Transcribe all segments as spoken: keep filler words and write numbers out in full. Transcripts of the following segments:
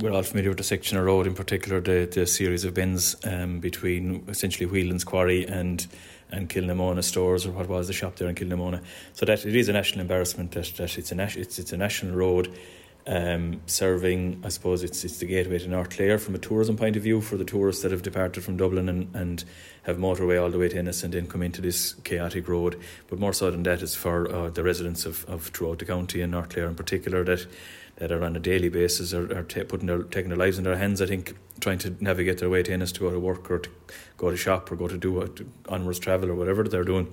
we're all familiar with the section of road, in particular the, the series of bends um, between essentially Whelan's Quarry and and Kilnamona stores, or what was the shop there in Kilnamona. So that it is a national embarrassment that, that it's a nas- it's it's a national road. Um, serving, I suppose it's it's the gateway to North Clare from a tourism point of view for the tourists that have departed from Dublin and, and have motorway all the way to Ennis and then come into this chaotic road. But more so than that, it's for uh, the residents of, of throughout the county and North Clare in particular that that are on a daily basis are, are t- putting their taking their lives in their hands. I think trying to navigate their way to Ennis to go to work or to go to shop or go to do a, to onwards travel or whatever they're doing.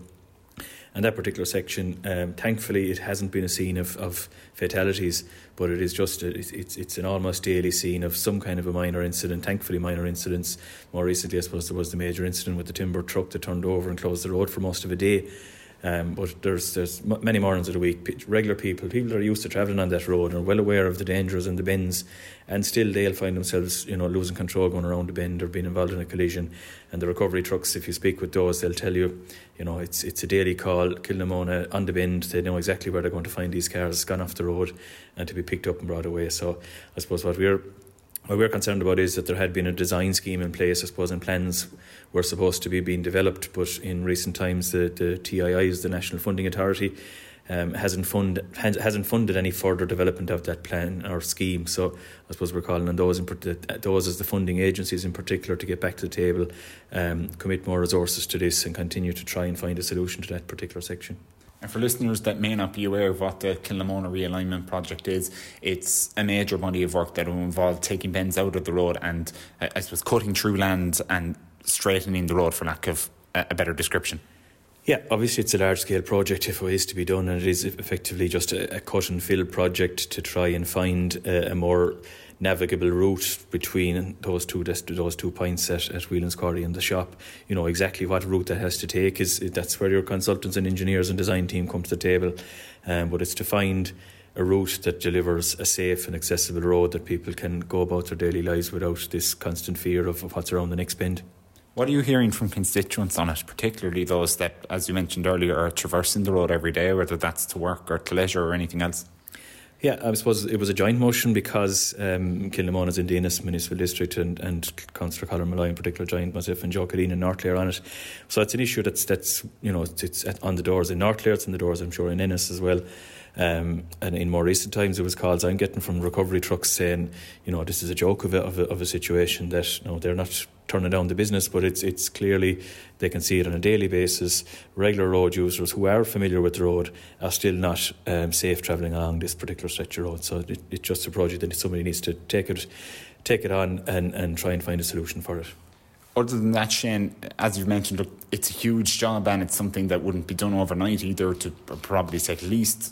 And that particular section, um, thankfully, it hasn't been a scene of, of fatalities, but it is just a, it's it's an almost daily scene of some kind of a minor incident. Thankfully, minor incidents. More recently, I suppose there was the major incident with the timber truck that turned over and closed the road for most of a day. Um, but there's there's many mornings of the week, regular people, people that are used to travelling on that road and are well aware of the dangers and the bends, and still they'll find themselves, you know, losing control going around the bend or being involved in a collision. And the recovery trucks, if you speak with those, they'll tell you, you know, it's it's a daily call. Kilnamona on the bend, they know exactly where they're going to find these cars gone off the road and to be picked up and brought away. So I suppose what we're What we're concerned about is that there had been a design scheme in place, I suppose, and plans were supposed to be being developed, but in recent times the, the T I I, the National Funding Authority, um, hasn't fund hasn't funded any further development of that plan or scheme. So I suppose we're calling on those in, those as the funding agencies in particular to get back to the table, um, commit more resources to this, and continue to try and find a solution to that particular section. And for listeners that may not be aware of what the Kilnamona Realignment Project is, it's a major body of work that will involve taking bends out of the road and, I suppose, cutting through land and straightening the road, for lack of a better description. Yeah, obviously it's a large-scale project if it is to be done, and it is effectively just a, a cut-and-fill project to try and find a, a more navigable route between those two those two points at, at Whelan's Quarry and the shop. You know exactly what route that has to take. Is that's where your consultants and engineers and design team come to the table. Um, but it's to find a route that delivers a safe and accessible road that people can go about their daily lives without this constant fear of, of what's around the next bend. What are you hearing from constituents on it, particularly those that, as you mentioned earlier, are traversing the road every day, whether that's to work or to leisure or anything else? Yeah, I suppose it was a joint motion because um, Kilnamona is in the Ennis Municipal District and, and Councillor Colin Malloy in particular joined myself and Joe Cadine in North Clare on it. So it's an issue that's, that's you know, it's, it's on the doors in North Clare, it's on the doors, I'm sure, in Ennis as well. Um, and in more recent times, it was calls I'm getting from recovery trucks saying, you know, this is a joke of a, of a, of a situation that, you know, they're not turning down the business, but it's it's clearly they can see it on a daily basis. Regular road users who are familiar with the road are still not um, safe travelling along this particular stretch of road. So it, it's just a project that somebody needs to take it, take it on and, and try and find a solution for it. Other than that, Shane, as you've mentioned, look, it's a huge job and it's something that wouldn't be done overnight either, to probably take at least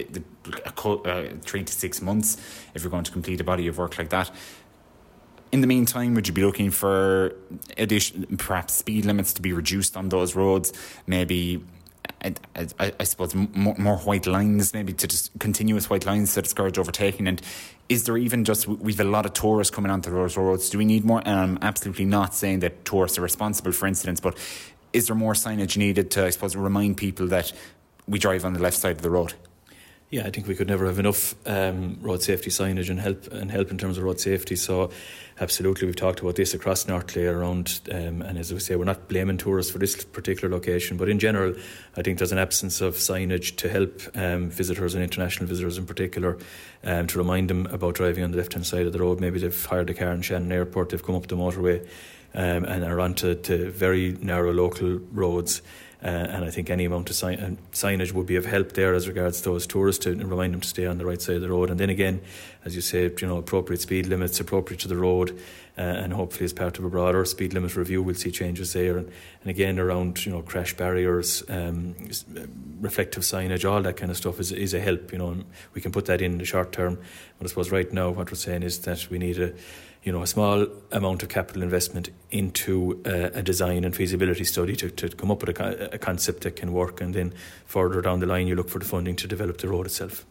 uh, three to six months if you're going to complete a body of work like that. In the meantime, would you be looking for addition, perhaps speed limits to be reduced on those roads? Maybe, I, I, I suppose, more, more white lines, maybe to just continuous white lines to discourage overtaking. And is there even just, we've a lot of tourists coming onto those roads. Do we need more? And I'm absolutely not saying that tourists are responsible for incidents, but is there more signage needed to, I suppose, remind people that we drive on the left side of the road? Yeah, I think we could never have enough um, road safety signage and help and help in terms of road safety. So, absolutely, we've talked about this across North Clare around, um, and as we say, we're not blaming tourists for this particular location, but in general, I think there's an absence of signage to help um, visitors and international visitors in particular, um, to remind them about driving on the left-hand side of the road. Maybe they've hired a car in Shannon Airport, they've come up the motorway, um, and are onto to very narrow local roads. Uh, and I think any amount of sign- uh, signage would be of help there as regards those tourists to remind them to stay on the right side of the road. And then again, as you say, you know, appropriate speed limits, appropriate to the road, uh, and hopefully as part of a broader speed limit review, we'll see changes there. And, and again, around, you know, crash barriers, um, reflective signage, all that kind of stuff is is a help. You know, and we can put that in the short term. But I suppose right now what we're saying is that we need a you know, a small amount of capital investment into uh, a design and feasibility study to, to come up with a, a concept that can work, and then further down the line you look for the funding to develop the road itself.